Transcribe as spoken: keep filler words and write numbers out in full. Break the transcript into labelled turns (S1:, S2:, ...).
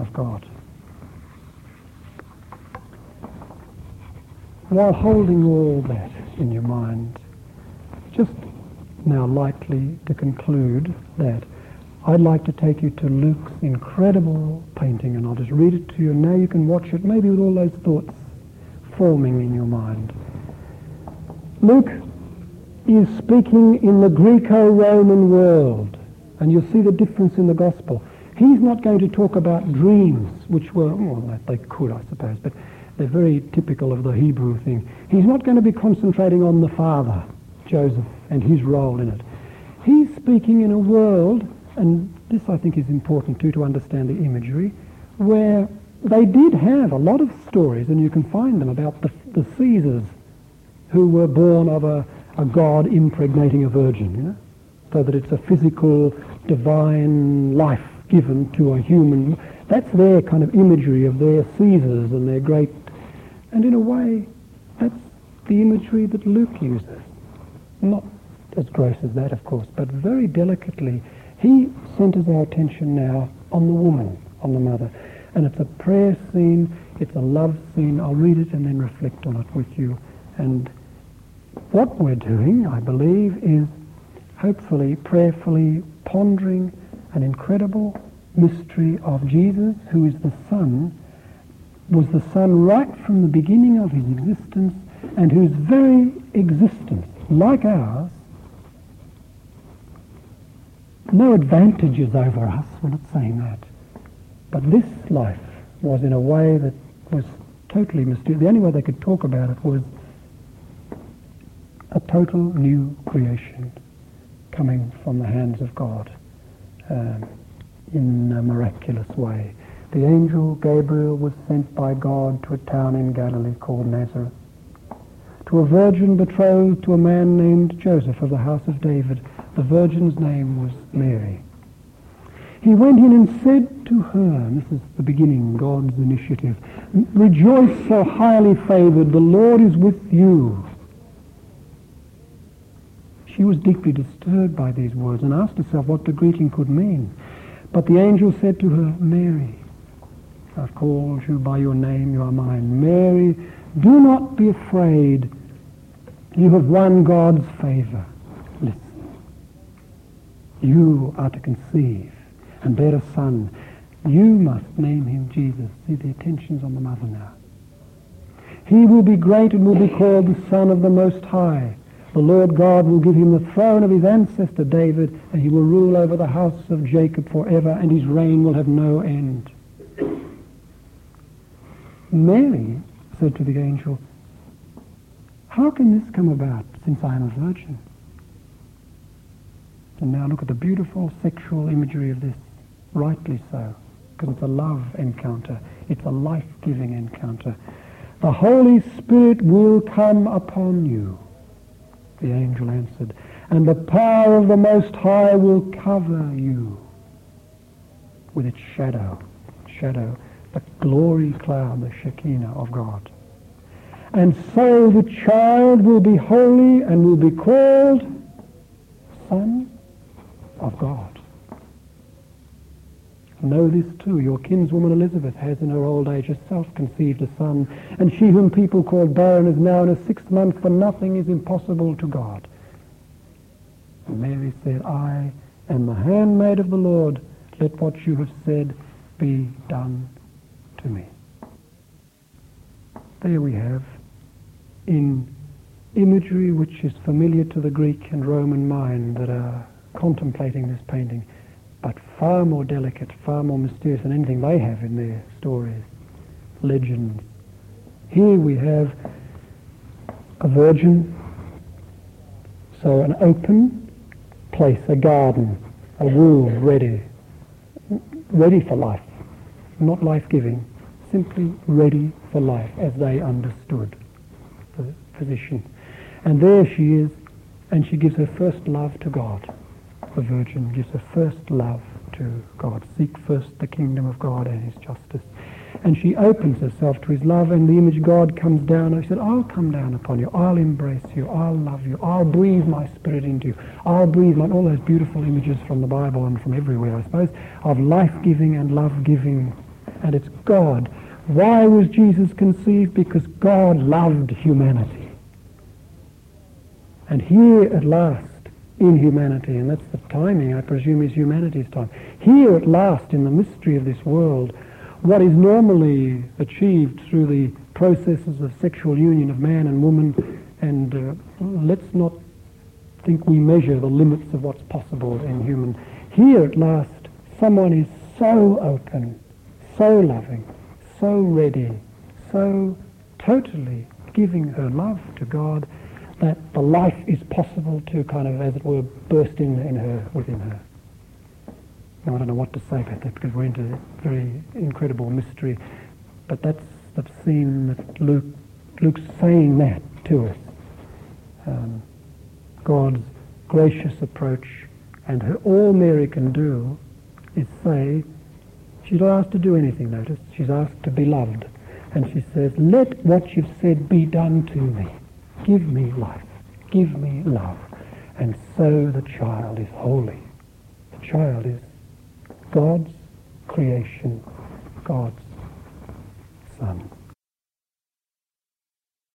S1: of God. While holding all that in your mind, just now lightly to conclude that, I'd like to take you to Luke's incredible painting, and I'll just read it to you. Now you can watch it, maybe with all those thoughts forming in your mind. Luke is speaking in the Greco-Roman world, and you'll see the difference in the gospel. He's not going to talk about dreams, which were, well, they could, I suppose, but they're very typical of the Hebrew thing. He's not going to be concentrating on the father, Joseph, and his role in it. He's speaking in a world, and this I think is important too to understand the imagery, where they did have a lot of stories, and you can find them, about the, the Caesars who were born of a, a god impregnating a virgin, you know, so that it's a physical, divine life given to a human. That's their kind of imagery of their Caesars and their great, and in a way, that's the imagery that Luke uses. Not as gross as that, of course, but very delicately. He centers our attention now on the woman, on the mother. And it's a prayer scene, it's a love scene. I'll read it and then reflect on it with you. And what we're doing, I believe, is hopefully, prayerfully pondering an incredible mystery of Jesus, who is the Son, was the Son right from the beginning of his existence, and whose very existence, like ours, no advantages over us, we're not saying that. But this life was in a way that was totally mysterious. The only way they could talk about it was a total new creation coming from the hands of God um, in a miraculous way. The angel Gabriel was sent by God to a town in Galilee called Nazareth, to a virgin betrothed to a man named Joseph of the house of David. The virgin's name was Mary. He went in and said to her, and this is the beginning, God's initiative, "Rejoice, so highly favored, the Lord is with you." She was deeply disturbed by these words and asked herself what the greeting could mean. But the angel said to her, "Mary, I've called you by your name, you are mine. Mary, do not be afraid. You have won God's favor. Listen. You are to conceive and bear a son. You must name him Jesus." See, the attention's on the mother now. "He will be great and will be called the Son of the Most High. The Lord God will give him the throne of his ancestor David, and he will rule over the house of Jacob forever, and his reign will have no end." Mary said to the angel, "How can this come about, since I am a virgin?" And now look at the beautiful sexual imagery of this, rightly so, because it's a love encounter, it's a life-giving encounter. "The Holy Spirit will come upon you," the angel answered, "and the power of the Most High will cover you with its shadow, shadow, the glory cloud, the Shekinah of God. And so the child will be holy and will be called Son of God. Know this too, your kinswoman Elizabeth has in her old age herself conceived a son, and she whom people call barren is now in her sixth month, for nothing is impossible to God." And Mary said, "I am the handmaid of the Lord. Let what you have said be done to me." There we have, in imagery which is familiar to the Greek and Roman mind that are contemplating this painting, but far more delicate, far more mysterious than anything they have in their stories, legends. Here we have a virgin, so an open place, a garden, a womb ready, ready for life, not life-giving, simply ready for life as they understood the position. And there she is, and she gives her first love to God. The virgin gives her first love to God. Seek first the kingdom of God and his justice. And she opens herself to his love, and the image God comes down. He said, "I'll come down upon you. I'll embrace you. I'll love you. I'll breathe my spirit into you. I'll breathe my..." All those beautiful images from the Bible and from everywhere, I suppose, of life-giving and love-giving and it's God. Why was Jesus conceived? Because God loved humanity. And here at last, in humanity, and that's the timing, I presume, is humanity's time. Here at last, in the mystery of this world, what is normally achieved through the processes of sexual union of man and woman, and uh, let's not think we measure the limits of what's possible in human. Here at last, someone is so open, so loving, so ready, so totally giving her love to God, that the life is possible to kind of, as it were, burst in, in her, within her. Now, I don't know what to say about that because we're into a very incredible mystery, but that's the scene that Luke, Luke's saying that to us. Um, God's gracious approach, and her, all Mary can do is say, she's not asked to do anything, notice, she's asked to be loved. And she says, let what you've said be done to me. Give me life. Give me love. And so the child is holy. The child is God's creation, God's Son.